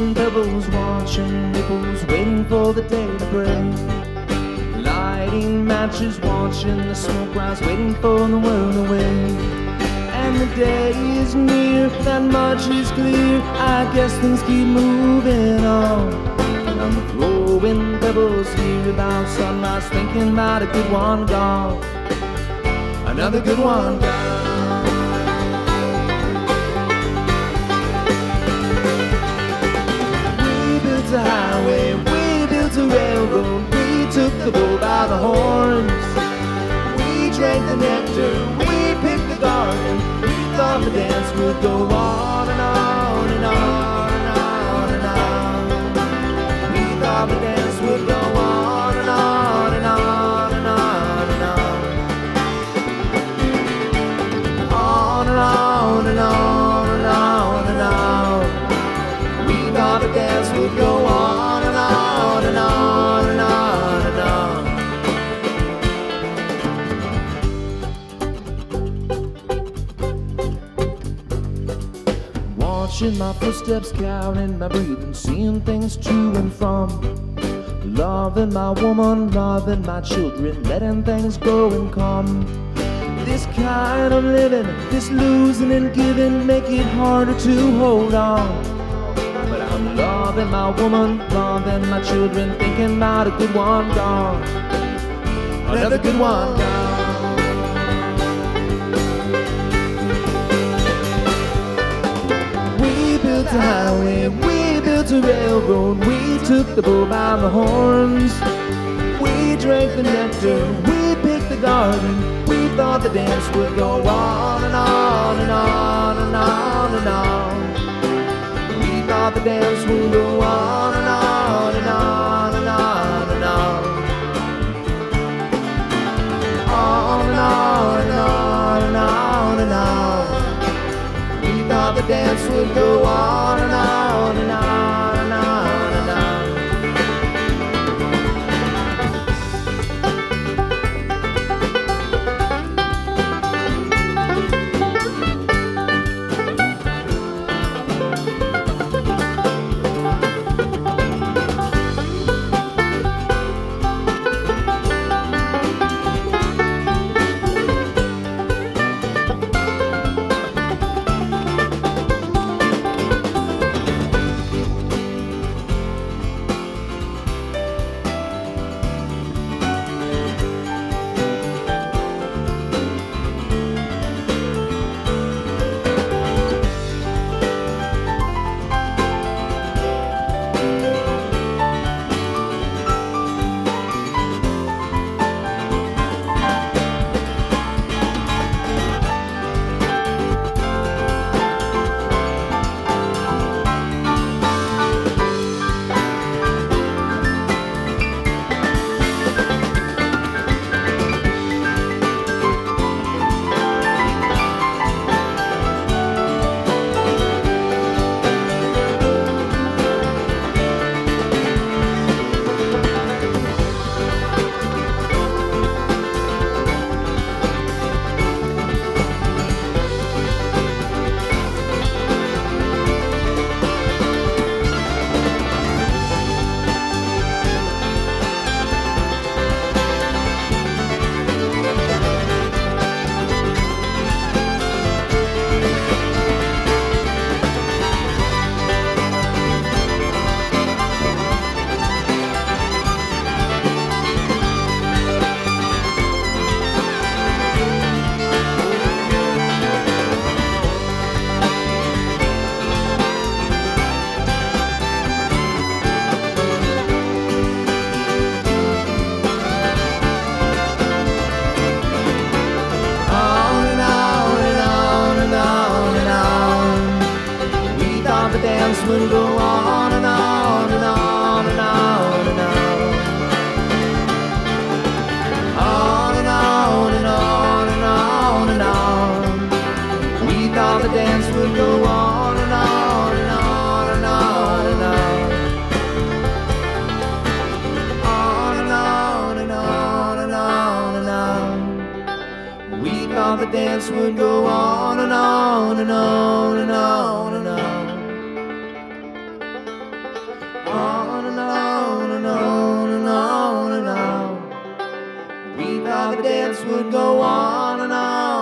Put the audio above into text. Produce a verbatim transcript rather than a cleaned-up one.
blowing pebbles, watching nipples, waiting for the day to break. Lighting matches, watching the smoke rise, waiting for the world to wake. And the day is near, that much is clear, I guess things keep moving on. And I'm throwing pebbles here about sunrise, thinking about a good one gone, another good one gone. We built a highway, we built a railroad, we took the bull by the horns. We drank the nectar, we picked the garden, we thought the dance would go on and on and on and on and on. We thought the dance would go on and on and on and on and on. On and on and on and on and on. We thought the dance would go on and on and on and on and on. Watching my footsteps, counting my breathing, seeing things to and from. Loving my woman, loving my children, letting things go and come. This kind of living, this losing and giving, make it harder to hold on. But I'm loving my woman, loving my children, thinking about a good one gone, another good one gone. We built a highway, we built a railroad, we took the bull by the horns. We drank the nectar, we picked the garden, we thought the dance would go on and on and on and on and on. We thought the dance would go on and on and on and on and on. On and on and on and on and on. We thought the dance would go on and on and on and on and on. Would go on and on and on and on and on. On and on and on and on and on. We thought the dance would go on and on and on and on and on. On and on and on and on and on. We thought the dance would go on and on and on and on and on. while the dance would go on and on.